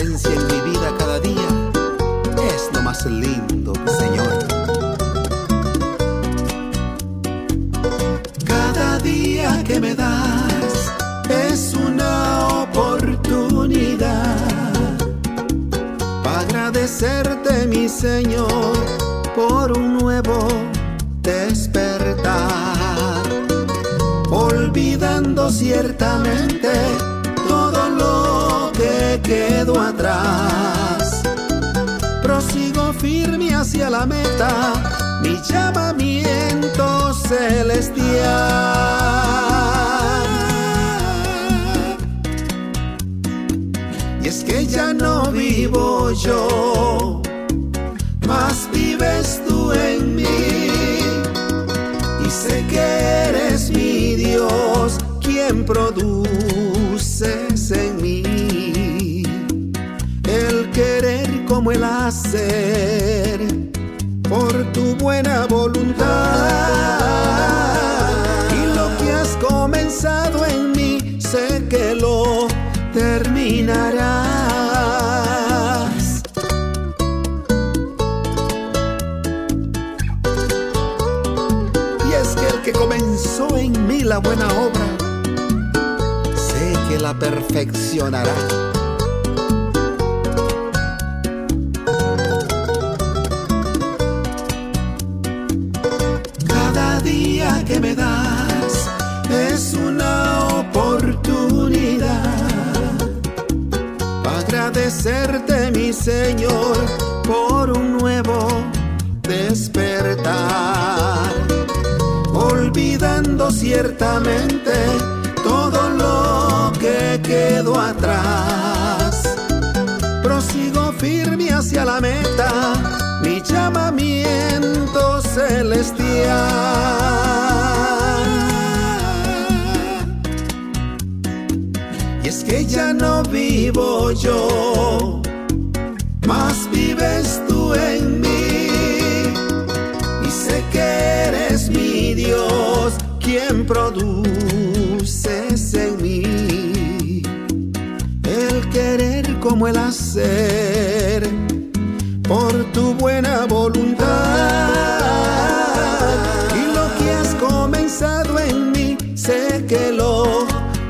presencia en mi vida cada día es lo más lindo, Señor. Cada día que me das es una oportunidad para agradecerte, mi Señor, por un nuevo despertar, olvidando ciertamente todo lo que quedó atrás. Prosigo firme hacia la meta, mi llamamiento celestial. Y es que ya no vivo yo, mas vives tú en mí. Y sé que eres mi Dios, quien produces en mí el querer como el hacer, por tu buena voluntad. Y lo que has comenzado en mí, sé que lo terminarás. Y es que el que comenzó en mí la buena obra, sé que la perfeccionará. Cada día que me das es una oportunidad para agradecerte, mi Señor, por un nuevo despertar, olvidando ciertamente todo lo que quedó atrás. Prosigo firme hacia la meta, mi llamamiento celestial. Y es que ya no vivo yo, mas vives tú en mí. Y sé que eres mi Dios, quien produces en mí el querer como el hacer, por tu buena voluntad. Y lo que has comenzado en mí, sé que lo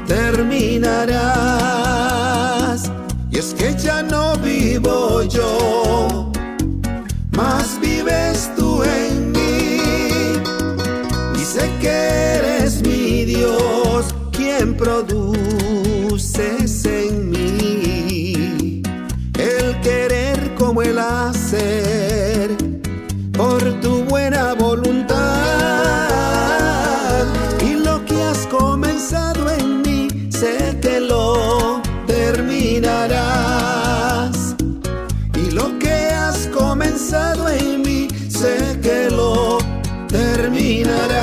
terminarás. Y es que ya no vivo yo, mas vives tú en mí. Y sé que eres mi Dios, quien produces en mí el querer como el hacer, por tu buena voluntad. Y lo que has comenzado en mí, sé que lo terminarás. Y lo que has comenzado en mí, sé que lo terminarás.